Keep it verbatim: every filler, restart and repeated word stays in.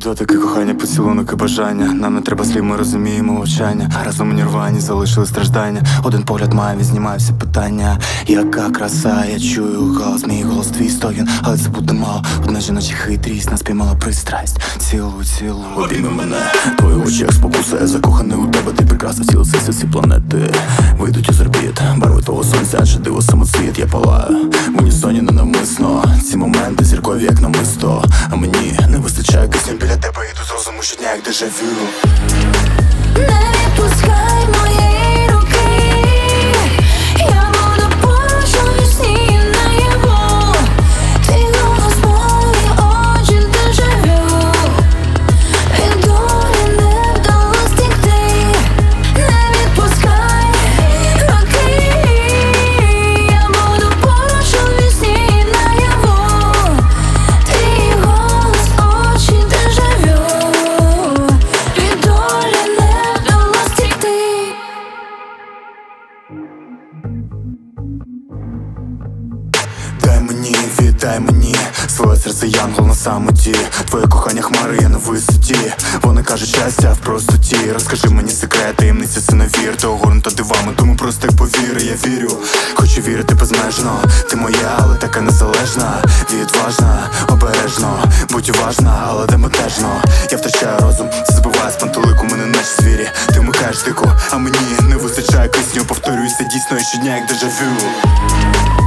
Дотики, кохання, поцілунок і бажання. Нам не треба слів, ми розуміємо мовчання. Разом у нірвані залишили страждання. Один погляд має, він знімає всі питання. Яка краса, я чую голос, мій голос, твій стогін. Але це буде мало, одна жіноча хитрість нас піймала пристрасть. Цілуй, цілуй, обійми мене. Твої очі як спокуса, я закоханий у тебе. Ти прекрасна, ціла всі ці планети вийдуть із орбіт. Барви твого сонця, адже диво самоцвіт. Я палаю в унісоні ненавмисно. Ці моменти зіркові як намисто. А мені не вистачає кисню біля тебе. Йду з розуму щодня як дежавю. Не відпускай моєї руки, я буду поруч у вісні і наяву. Твій голос, мої очі, дежавю. Від долі не вдалось втекти. Не відпускай руки, я буду поруч у вісні і наяву. Твій голос, очі, дежавю. Від долі не вдалось втекти. Дай мені, віддай мені своє серце, янгол на самоті. Твоє кохання хмари, я на висоті. Вони кажуть, щастя в простоті. Розкажи мені секрет, таємниці синовір. Ти огорнута дивами, тому просто як повіри. Я вірю, хочу вірити безмежно. Ти моя, але така незалежна. Відважна, обережно, будь уважна, але демотежно. Я втрачаю розум, це збиває з пантелику. Мене наче звірі, ти вмикаєш дику. А мені не вистачає кисню, повторююся дійсно і щодня як дежавю.